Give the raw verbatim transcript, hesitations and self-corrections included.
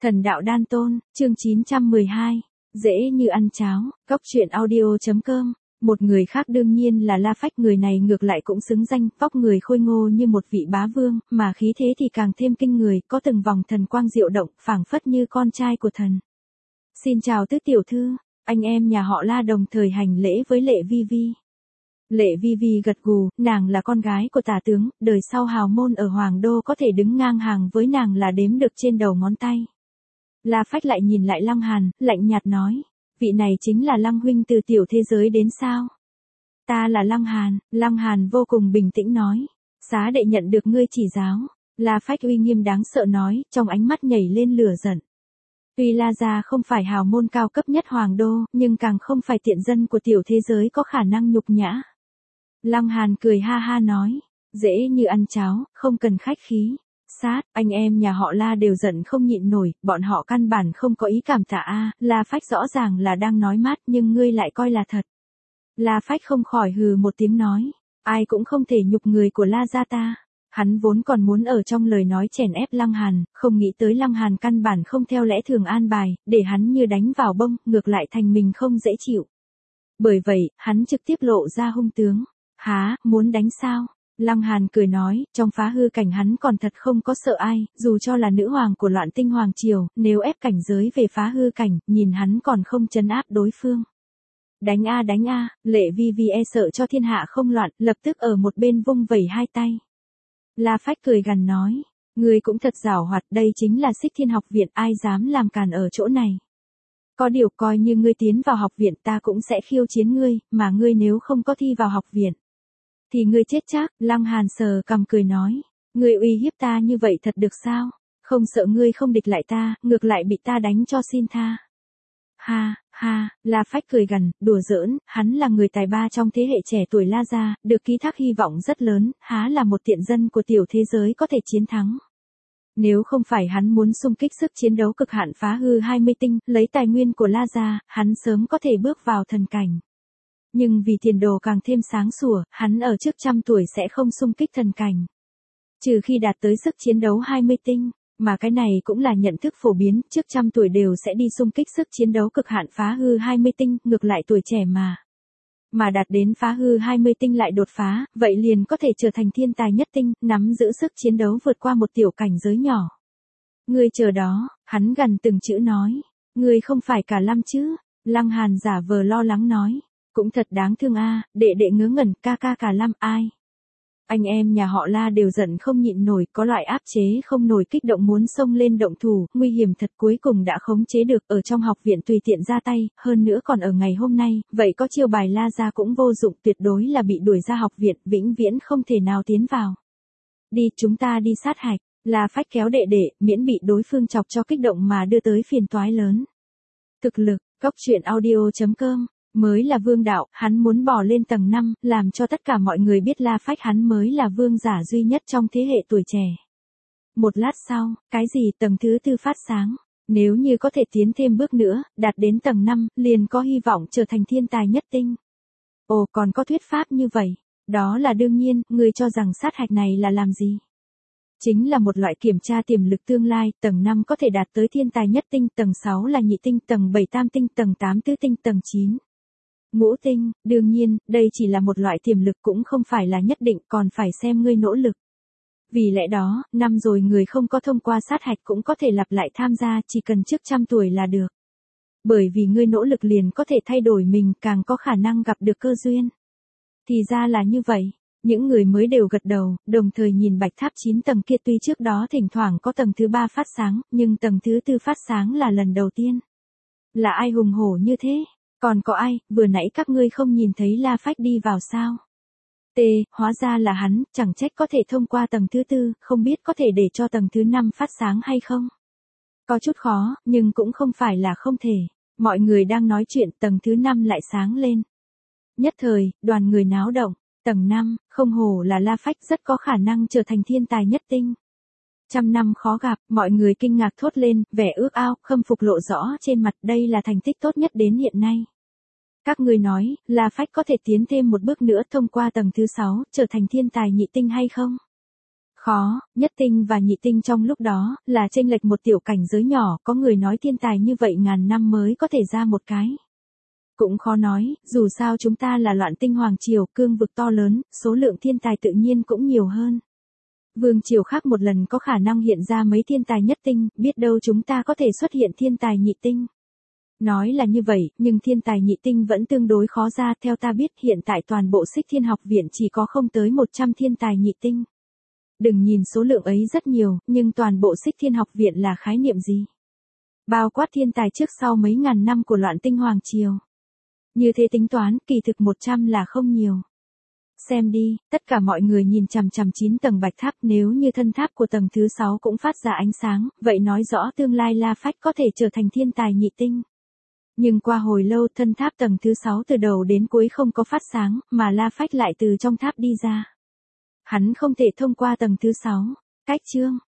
Thần đạo đan tôn, chương chín trăm mười hai, dễ như ăn cháo, cóc truyện audio.com. Một người khác đương nhiên là La Phách, người này ngược lại cũng xứng danh, vóc người khôi ngô như một vị bá vương, mà khí thế thì càng thêm kinh người, có từng vòng thần quang diệu động, phảng phất như con trai của thần. Xin chào tứ tiểu thư, anh em nhà họ La đồng thời hành lễ với Lệ Vi Vi. Lệ Vi Vi gật gù, nàng là con gái của tả tướng, đời sau hào môn ở Hoàng Đô có thể đứng ngang hàng với nàng là đếm được trên đầu ngón tay. La Phách lại nhìn lại Lăng Hàn, lạnh nhạt nói, vị này chính là Lăng huynh từ tiểu thế giới đến sao? Ta là Lăng Hàn, Lăng Hàn vô cùng bình tĩnh nói, xá đệ nhận được ngươi chỉ giáo. La Phách uy nghiêm đáng sợ nói, trong ánh mắt nhảy lên lửa giận. Tuy La gia không phải hào môn cao cấp nhất Hoàng Đô, nhưng càng không phải tiện dân của tiểu thế giới có khả năng nhục nhã. Lăng Hàn cười ha ha nói, dễ như ăn cháo, không cần khách khí. Sát, anh em nhà họ La đều giận không nhịn nổi, bọn họ căn bản không có ý cảm tạ a. La Phách rõ ràng là đang nói mát nhưng ngươi lại coi là thật. La Phách không khỏi hừ một tiếng nói, ai cũng không thể nhục người của La gia ta. Hắn vốn còn muốn ở trong lời nói chèn ép Lăng Hàn, không nghĩ tới Lăng Hàn căn bản không theo lẽ thường an bài, để hắn như đánh vào bông, ngược lại thành mình không dễ chịu. Bởi vậy, hắn trực tiếp lộ ra hung tướng. Há, muốn đánh sao? Lăng Hàn cười nói, trong phá hư cảnh hắn còn thật không có sợ ai, dù cho là nữ hoàng của loạn tinh hoàng triều, nếu ép cảnh giới về phá hư cảnh, nhìn hắn còn không trấn áp đối phương. Đánh a đánh a, Lệ Vi Vi e sợ cho thiên hạ không loạn, lập tức ở một bên vung vẩy hai tay. La Phách cười gằn nói, ngươi cũng thật giảo hoạt, đây chính là Xích Thiên học viện, ai dám làm càn ở chỗ này. Có điều coi như ngươi tiến vào học viện ta cũng sẽ khiêu chiến ngươi, mà ngươi nếu không có thi vào học viện thì ngươi chết chắc. Lăng Hàn sờ cằm cười nói, ngươi uy hiếp ta như vậy thật được sao? Không sợ ngươi không địch lại ta, ngược lại bị ta đánh cho xin tha. Ha, ha, La Phách cười gằn, đùa giỡn, hắn là người tài ba trong thế hệ trẻ tuổi La gia, được ký thác hy vọng rất lớn, há là một tiện dân của tiểu thế giới có thể chiến thắng. Nếu không phải hắn muốn xung kích sức chiến đấu cực hạn phá hư hai mươi tinh, lấy tài nguyên của La gia, hắn sớm có thể bước vào thần cảnh. Nhưng vì tiền đồ càng thêm sáng sủa, hắn ở trước trăm tuổi sẽ không xung kích thần cảnh. Trừ khi đạt tới sức chiến đấu hai mươi tinh, mà cái này cũng là nhận thức phổ biến, trước trăm tuổi đều sẽ đi xung kích sức chiến đấu cực hạn phá hư hai mươi tinh, ngược lại tuổi trẻ mà. Mà đạt đến phá hư hai mươi tinh lại đột phá, vậy liền có thể trở thành thiên tài nhất tinh, nắm giữ sức chiến đấu vượt qua một tiểu cảnh giới nhỏ. Ngươi chờ đó, hắn gần từng chữ nói, ngươi không phải cả Lâm chứ? Lăng Hàn giả vờ lo lắng nói. Cũng thật đáng thương a, đệ đệ ngớ ngẩn, ca ca cả Lâm ai. Anh em nhà họ La đều giận không nhịn nổi, có loại áp chế không nổi kích động muốn xông lên động thủ, nguy hiểm thật cuối cùng đã khống chế được, ở trong học viện tùy tiện ra tay, hơn nữa còn ở ngày hôm nay, vậy có chiêu bài La gia cũng vô dụng, tuyệt đối là bị đuổi ra học viện, vĩnh viễn không thể nào tiến vào. Đi, chúng ta đi sát hạch. La Phách kéo đệ đệ, miễn bị đối phương chọc cho kích động mà đưa tới phiền toái lớn. Thực lực, cóc truyện audio.com. Mới là vương đạo, hắn muốn bò lên tầng năm, làm cho tất cả mọi người biết La Phách hắn mới là vương giả duy nhất trong thế hệ tuổi trẻ. Một lát sau, cái gì tầng thứ tư phát sáng, nếu như có thể tiến thêm bước nữa, đạt đến tầng năm, liền có hy vọng trở thành thiên tài nhất tinh. Ồ, còn có thuyết pháp như vậy, đó là đương nhiên, người cho rằng sát hạch này là làm gì? Chính là một loại kiểm tra tiềm lực tương lai, tầng năm có thể đạt tới thiên tài nhất tinh, tầng sáu là nhị tinh, tầng bảy tam tinh, tầng tám tứ tinh, tầng chín. Ngũ tinh, đương nhiên, đây chỉ là một loại tiềm lực cũng không phải là nhất định, còn phải xem ngươi nỗ lực. Vì lẽ đó, năm rồi người không có thông qua sát hạch cũng có thể lặp lại tham gia, chỉ cần trước trăm tuổi là được. Bởi vì ngươi nỗ lực liền có thể thay đổi mình, càng có khả năng gặp được cơ duyên. Thì ra là như vậy, những người mới đều gật đầu, đồng thời nhìn bạch tháp chín tầng kia, tuy trước đó thỉnh thoảng có tầng thứ ba phát sáng, nhưng tầng thứ tư phát sáng là lần đầu tiên. Là ai hùng hổ như thế? Còn có ai, vừa nãy các ngươi không nhìn thấy La Phách đi vào sao? T, hóa ra là hắn, chẳng trách có thể thông qua tầng thứ tư, không biết có thể để cho tầng thứ năm phát sáng hay không? Có chút khó, nhưng cũng không phải là không thể. Mọi người đang nói chuyện, tầng thứ năm lại sáng lên. Nhất thời, đoàn người náo động, tầng năm, không hổ là La Phách, rất có khả năng trở thành thiên tài nhất tinh. Trăm năm khó gặp, mọi người kinh ngạc thốt lên, vẻ ước ao, khâm phục lộ rõ trên mặt, đây là thành tích tốt nhất đến hiện nay. Các ngươi nói, La Phách có thể tiến thêm một bước nữa thông qua tầng thứ sáu, trở thành thiên tài nhị tinh hay không? Khó, nhất tinh và nhị tinh trong lúc đó, là chênh lệch một tiểu cảnh giới nhỏ, có người nói thiên tài như vậy ngàn năm mới có thể ra một cái. Cũng khó nói, dù sao chúng ta là loạn tinh hoàng triều, cương vực to lớn, số lượng thiên tài tự nhiên cũng nhiều hơn. Vương triều khác một lần có khả năng hiện ra mấy thiên tài nhất tinh, biết đâu chúng ta có thể xuất hiện thiên tài nhị tinh. Nói là như vậy, nhưng thiên tài nhị tinh vẫn tương đối khó ra, theo ta biết hiện tại toàn bộ Xích Thiên học viện chỉ có không tới một trăm thiên tài nhị tinh. Đừng nhìn số lượng ấy rất nhiều, nhưng toàn bộ Xích Thiên học viện là khái niệm gì? Bao quát thiên tài trước sau mấy ngàn năm của loạn tinh hoàng triều. Như thế tính toán, kỳ thực một trăm là không nhiều. Xem đi, tất cả mọi người nhìn chằm chằm chín tầng bạch tháp, nếu như thân tháp của tầng thứ sáu cũng phát ra ánh sáng, vậy nói rõ tương lai La Phách có thể trở thành thiên tài nhị tinh. Nhưng qua hồi lâu thân tháp tầng thứ sáu từ đầu đến cuối không có phát sáng, mà La Phách lại từ trong tháp đi ra. Hắn không thể thông qua tầng thứ sáu. Cách chương